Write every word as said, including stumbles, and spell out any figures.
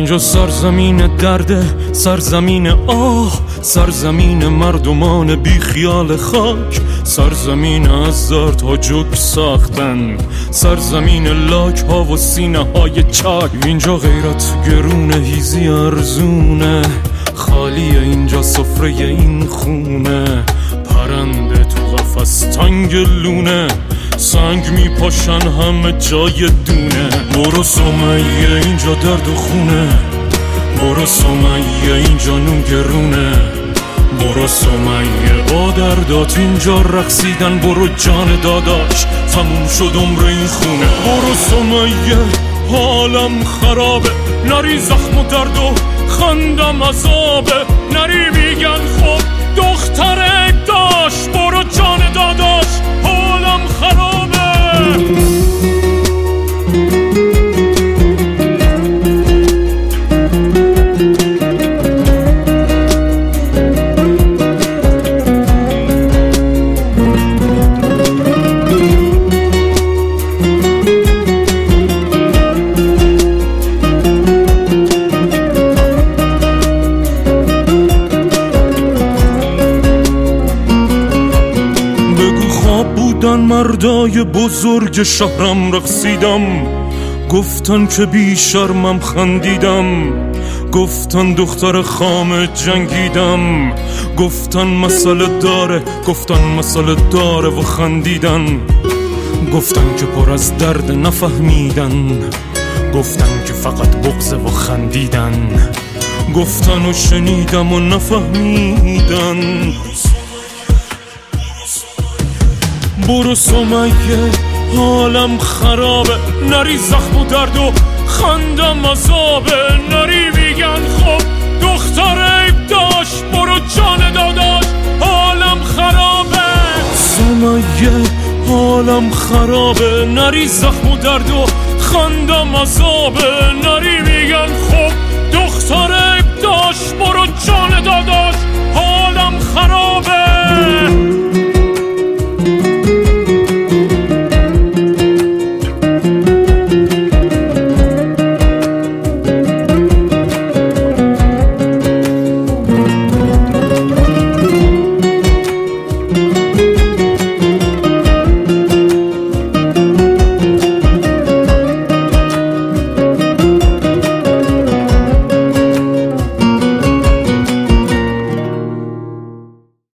اینجا سرزمین درده، سرزمین آه، سرزمین مردمان بی خیال خاک، سرزمین از زرد ها جوک ساختن، سرزمین لاک ها و سینه های چاک. اینجا غیرت گرونه، هیزی ارزونه، خالیه اینجا سفره این خونه، پرنده تو قفس تنگ لونه، سنگ میپاشن همه جای دونه. برو سمیه اینجا درد و خونه، برو سمیه اینجا نونگرونه، برو سمیه با دردات اینجا رقصیدن. برو جان داداش تموم شد عمر این خونه. برو سمیه حالم خرابه، نری زخم و درد و خندم عذابه، نری میگن خب دختره داشت. برو جان داداش حالم خرابه. مردای بزرگ شهرم رقصیدم، گفتن که بی شرمم خندیدم، گفتن دختر خام جنگیدم، گفتن مسئله داره، گفتن مسئله داره و خندیدن، گفتن که پر از درد نفهمیدن، گفتن که فقط بغضه و خندیدن، گفتن و شنیدم و نفهمیدن. برو سمیه حالم خرابه، نری زخم و درد و خندم عذابه، نری میگن خب دختر عیب داشت. برو جان داداش حالم خرابه. سمیه حالم خرابه، نری زخم و درد و خندم عذابه، نری میگن خب